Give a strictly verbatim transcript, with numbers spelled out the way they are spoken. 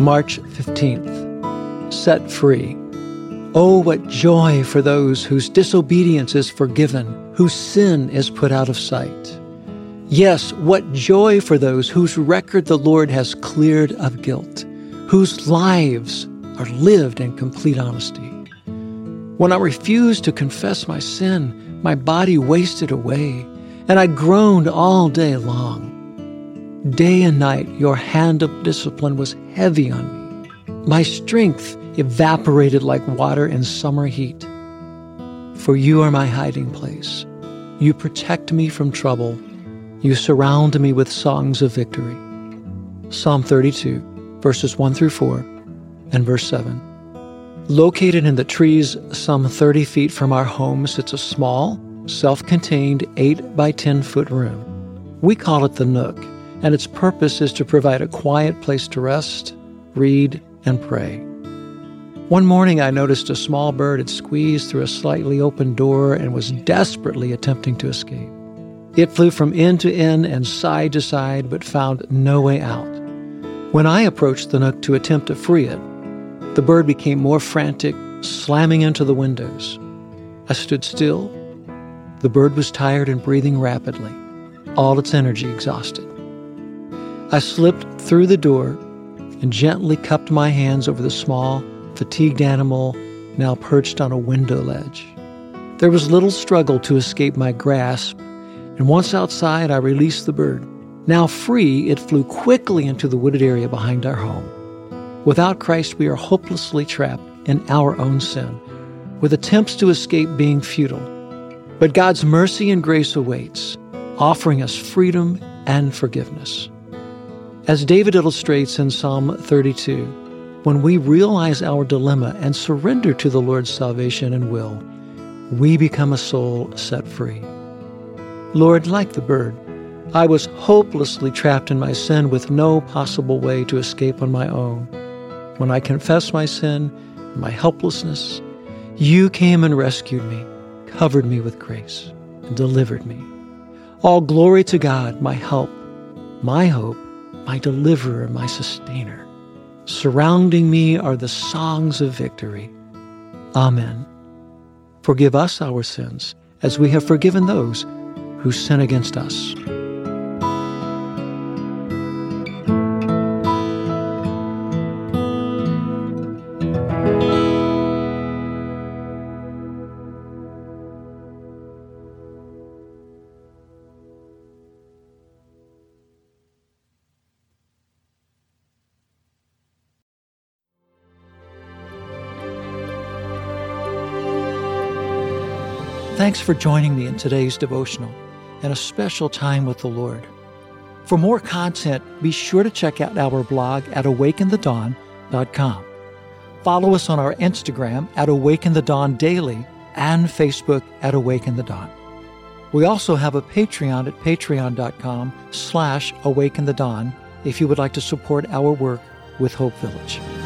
March fifteenth, set free. Oh, what joy for those whose disobedience is forgiven, whose sin is put out of sight. Yes, what joy for those whose record the Lord has cleared of guilt, whose lives are lived in complete honesty. When I refused to confess my sin, my body wasted away, and I groaned all day long. Day and night, your hand of discipline was heavy on me. My strength evaporated like water in summer heat. For you are my hiding place. You protect me from trouble. You surround me with songs of victory. Psalm thirty-two, verses one through four, and verse seven. Located in the trees some thirty feet from our home sits a small, self-contained eight by ten foot room. We call it the Nook, and its purpose is to provide a quiet place to rest, read, and pray. One morning I noticed a small bird had squeezed through a slightly open door and was desperately attempting to escape. It flew from end to end and side to side, but found no way out. When I approached the Nook to attempt to free it, the bird became more frantic, slamming into the windows. I stood still. The bird was tired and breathing rapidly, all its energy exhausted. I slipped through the door and gently cupped my hands over the small, fatigued animal now perched on a window ledge. There was little struggle to escape my grasp, and once outside, I released the bird. Now free, it flew quickly into the wooded area behind our home. Without Christ, we are hopelessly trapped in our own sin, with attempts to escape being futile. But God's mercy and grace awaits, offering us freedom and forgiveness. As David illustrates in Psalm thirty-two, when we realize our dilemma and surrender to the Lord's salvation and will, we become a soul set free. Lord, like the bird, I was hopelessly trapped in my sin with no possible way to escape on my own. When I confessed my sin and my helplessness, you came and rescued me, covered me with grace, and delivered me. All glory to God, my help, my hope, my deliverer, my sustainer. Surrounding me are the songs of victory. Amen. Forgive us our sins, as we have forgiven those who sin against us. Thanks for joining me in today's devotional and a special time with the Lord. For more content, be sure to check out our blog at awaken the dawn dot com. Follow us on our Instagram at Awaken the Dawn Daily and Facebook at Awaken the Dawn. We also have a Patreon at patreon.com slash Awaken the Dawn if you would like to support our work with Hope Village.